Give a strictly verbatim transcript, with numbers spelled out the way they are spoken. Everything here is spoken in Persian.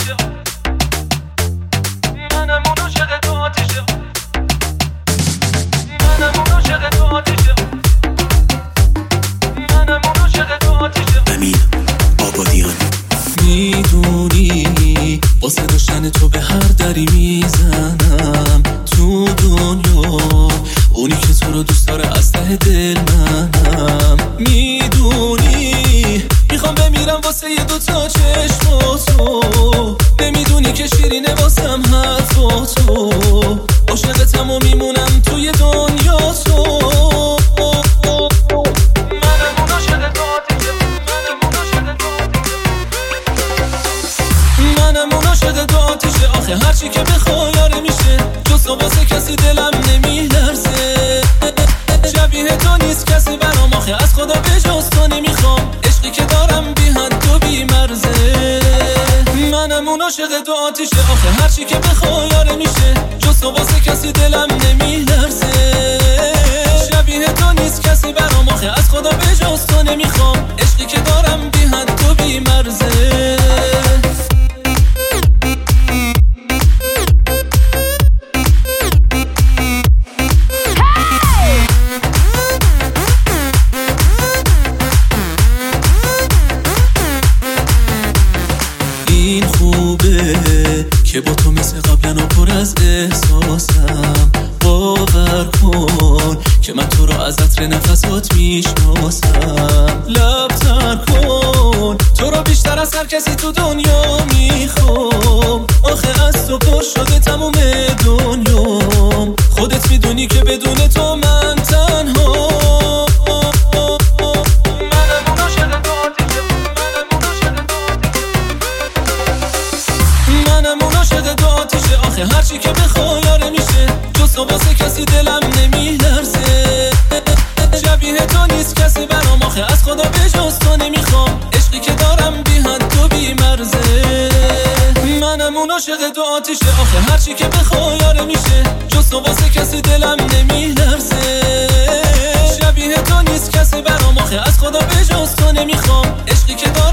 آتیشه، منم اون عاشق تو آتیشه، منم اون عاشق تو آتیشه، منم اون عاشق تو آتیشه. امین آبادیان. میدونی واسه داشتن تو به هر دری میزنم تو دنیا، اونی که تو رو دوست داره از ته دل منم. میدونی میخوام بمیرم واسه یه دوتا چشم و تو، نمیدونی که شیرینه واسم حرفا تو، عاشقتم و میمونم توی دنیا تو. آخه هرچی که بخوای یاره میشه، جز تو واسه کسی دلم نمیلرزه. شبیه تو نیست کسی برام، آخه از خدا به جز تو نمیخوام، عشقی که دارم بی حد و بی مرزه. منم اون عاشق تو آتیشه، آخه هرچی که بخوای یاره میشه، جز تو واسه کسی دلم نمیلرزه. شبیه تو نیست کسی برام، آخه از خدا به جز تو نمیخوام، عشقی که دارم بی حد و بی مرزه. این خوبه که با تو مثل قبلن و پر از احساسم، باور کن که من تو رو از عطر نفسات میشناسم. لب تر کن تو رو بیشتر از هر کسی تو دنیا میخوام، آخه از تو پر شده تموم دنیام. خودت میدونی که بدون تو من تنها. هرچی که بخوای یاره میشه، جز تو واسه کسی دلم نمیلرزه. شبیه تو نیست کسی برام، آخه از خدا به جز تو نمیخوام، عشقی که دارم بی حد و بی مرزه. منم اون عاشق تو آتیشه، آخه هرچی که بخوای یاره میشه، جز تو واسه کسی دلم نمیلرزه. شبیه تو نیست کسی برام، آخه از خدا به جز تو نمیخوام، عشقی که دارم